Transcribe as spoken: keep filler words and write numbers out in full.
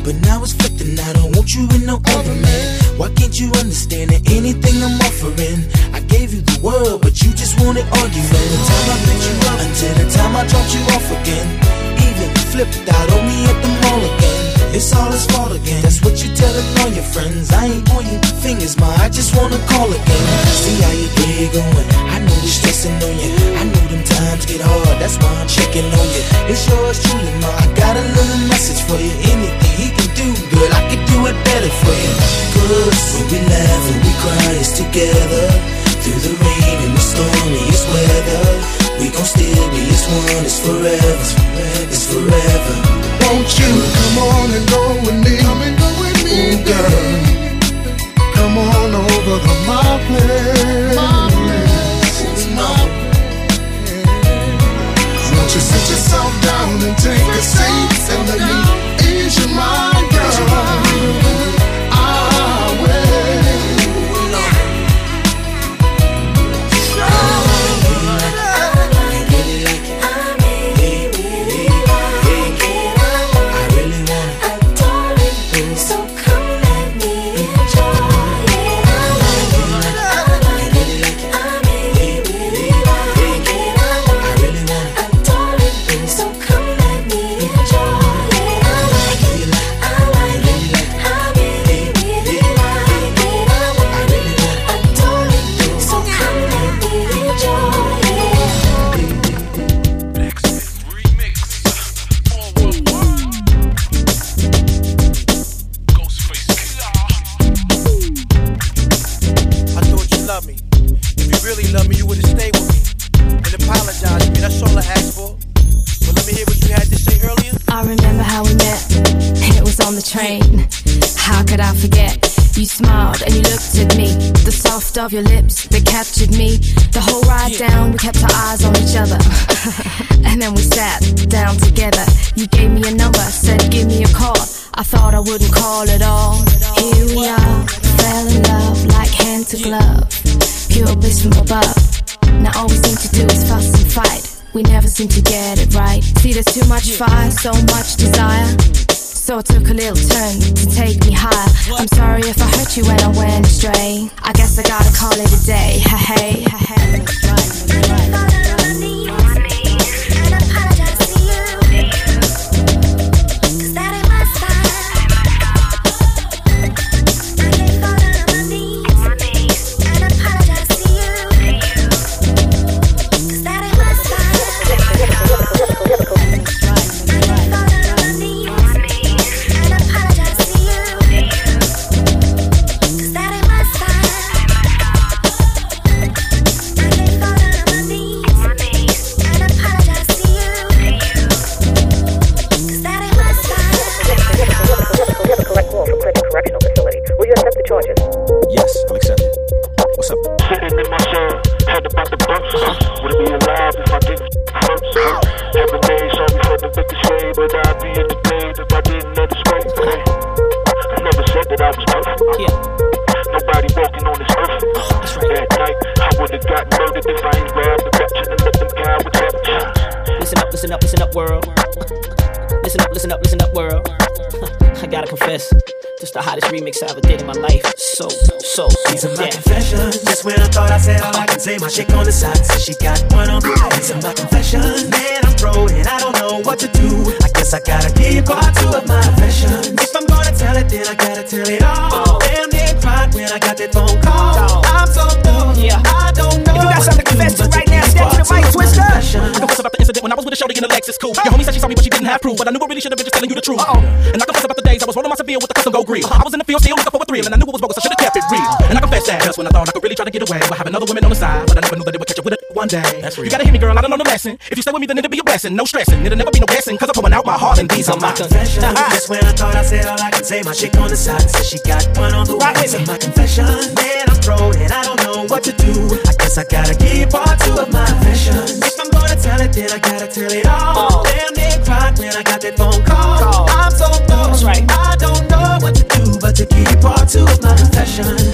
but now it's flipping. I don't want you in no other man. Why can't you understand that anything I'm offering? I gave you the world, but you just wanted argument. From the time I picked you up until the time I dropped you off again. Even flipped out on me at the mall again. It's all his fault again. That's what you telling all your friends. I ain't pointing fingers, ma, I just wanna call again. See how your day going. I know you're stressing on you. I know them times get hard. That's why I'm checking on you. It's yours truly, ma. I got a little message for you. Anything he can do, girl, I can do it better for you. Cause when we laugh and we cry, it's together. Through the rain and the stormiest weather, we gon' still be as one. It's forever. It's forever. Won't you come on and go with me? Come and go with me, ooh, girl. Come on over to my place. My place. My place. Won't you sit yourself down and take a seat and let me ease your mind, girl? I will. Of your lips that captured me. The whole ride down, we kept our eyes on each other. And then we sat down together. You gave me a number, said give me a call. I thought I wouldn't call at all. Here we are, fell in love like hand to glove. Pure bliss from above. Now all we seem to do is fuss and fight. We never seem to get it right. See, there's too much fire, so much desire. So I took a little turn to take me higher. I'm sorry if I hurt you when I went astray. I guess I gotta call it a day. Hey, hey, hey. Remix I ever did in my life. So, so these are my yeah. confessions. Just when I thought I said all I can say, my chick on the side says she got one on me. These are my confessions. Man, I'm pro and I don't know what to do. I guess I gotta give part two of my confessions. If I'm gonna tell it, then I gotta tell it all. Oh. Damn, they cried when I got that phone call. Oh. I'm so dumb. Yeah. I don't know. If you got something to confess to right now, step to the mic, Twister. I confess about the incident when I was with a shorty in the Lexus coupe. Your homie said she saw me, but she didn't have proof. But I knew I really should have been just telling you the truth. Uh-oh. And I confess about the days I was rolling my Seville with the custom gold grill. I was in the field still looking for a thrill, and I knew it was bogus. I should have kept it real. And I confess that just when I thought I could really try to get away, I have another woman on the side, but I never knew that it would catch up with it one day. That's real. You gotta hear me, girl. I don't know the lesson. If you stay with me, then it'll be a blessing. No stressing. It'll never be no guessing, cause I'm pouring out my heart, and these are my confessions. Just when I thought I said all I can say, my chick on the side says she got one on the way. These are my confessions. Man, I'm pro and I don't know what to do. I guess I gotta give part two of my confessions. If I'm gonna tell it, then I gotta tell it all. Oh. Damn, they cried when I got that phone call. Oh. I'm so lost, right. I don't know what to do but to keep part two of my confessions.